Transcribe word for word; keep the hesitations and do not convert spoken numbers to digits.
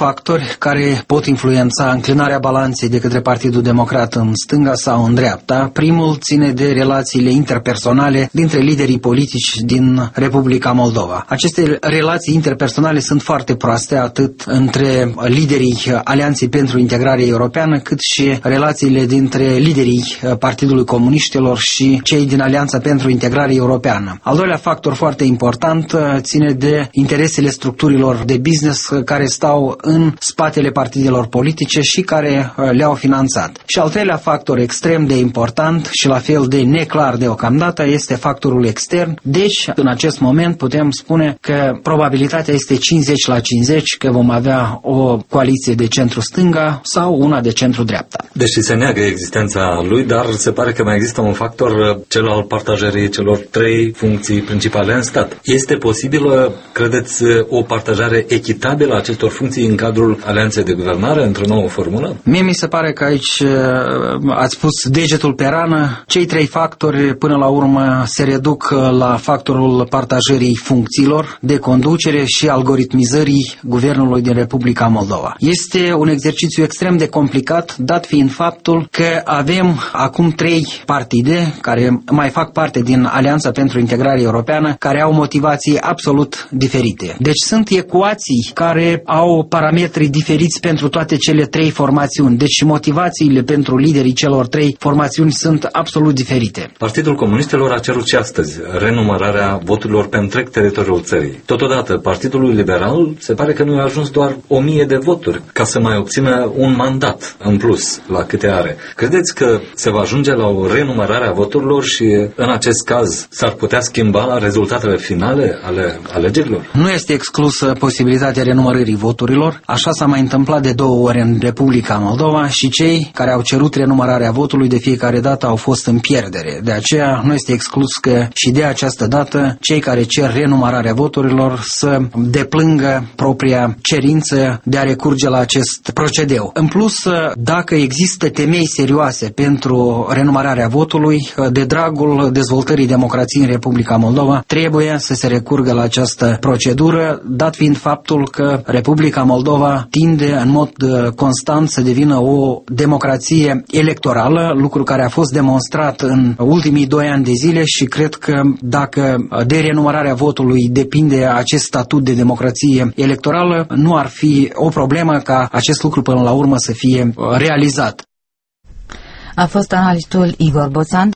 factori care pot influența înclinarea balanței de către Partidul Democrat în stânga sau în dreapta. Primul ține de relațiile interpersonale dintre liderii politici din Republica Moldova. Aceste relații interpersonale sunt foarte proaste, atât între liderii Alianței pentru Integrare Europeană, cât și relațiile dintre liderii Partidului Comuniștilor și cei din Alianța pentru Integrare Europeană. Al doilea factor foarte important ține de interesele structurilor de business care stau în spatele partidelor politice și care le-au finanțat. Și al treilea factor extrem de important și la fel de neclar deocamdată este factorul extern. Deci, în acest moment putem spune că probabilitatea este cincizeci la cincizeci că vom avea o coaliție de centru-stânga sau una de centru-dreapta. Deși se neagă existența lui, dar se pare că mai există un factor, cel al partajării celor trei funcții principale în stat. Este posibilă, credeți, o partajare echitabilă a acestor funcții în cadrul Alianței de Guvernare într-o nouă formulă? Mie mi se pare că aici ați pus degetul pe rană. Cei trei factori până la urmă se reduc la factorul partajării funcțiilor de conducere și algoritmizării guvernului din Republica Moldova. Este un exercițiu extrem de complicat, dat fiind faptul că avem acum trei partide care mai fac parte din Alianța pentru Integrare Europeană, care au motivații absolut diferite. Deci sunt ecuații care au parametri diferiți pentru toate cele trei formațiuni. Deci motivațiile pentru liderii celor trei formațiuni sunt absolut diferite. Partidul Comuniștilor a cerut și astăzi renumărarea voturilor pe întreg teritoriul țării. Totodată, Partidul Liberal se pare că nu i-a ajuns doar o mie de voturi ca să mai obțină un mandat în plus la câte are. Credeți că se va ajunge la o renumărare a voturilor și în acest caz s-ar putea schimba rezultatele finale ale alegerilor? Nu este exclusă posibilitatea renumărării voturilor. Așa s-a mai întâmplat de două ori în Republica Moldova și cei care au cerut renumărarea votului de fiecare dată au fost în pierdere. De aceea nu este exclus că și de această dată cei care cer renumărarea voturilor să deplângă propria cerință de a recurge la acest procedeu. În plus, dacă există temei serioase pentru renumărarea votului, de dragul dezvoltării democrației în Republica Moldova, trebuie să se recurgă la această procedură, dat fiind faptul că Republica Moldova tinde în mod constant să devină o democrație electorală, lucru care a fost demonstrat în ultimii doi ani de zile și cred că dacă de renumărarea votului depinde acest statut de democrație electorală, nu ar fi o problemă ca acest lucru până la urmă să fie realizat. A fost analistul Igor Boțan.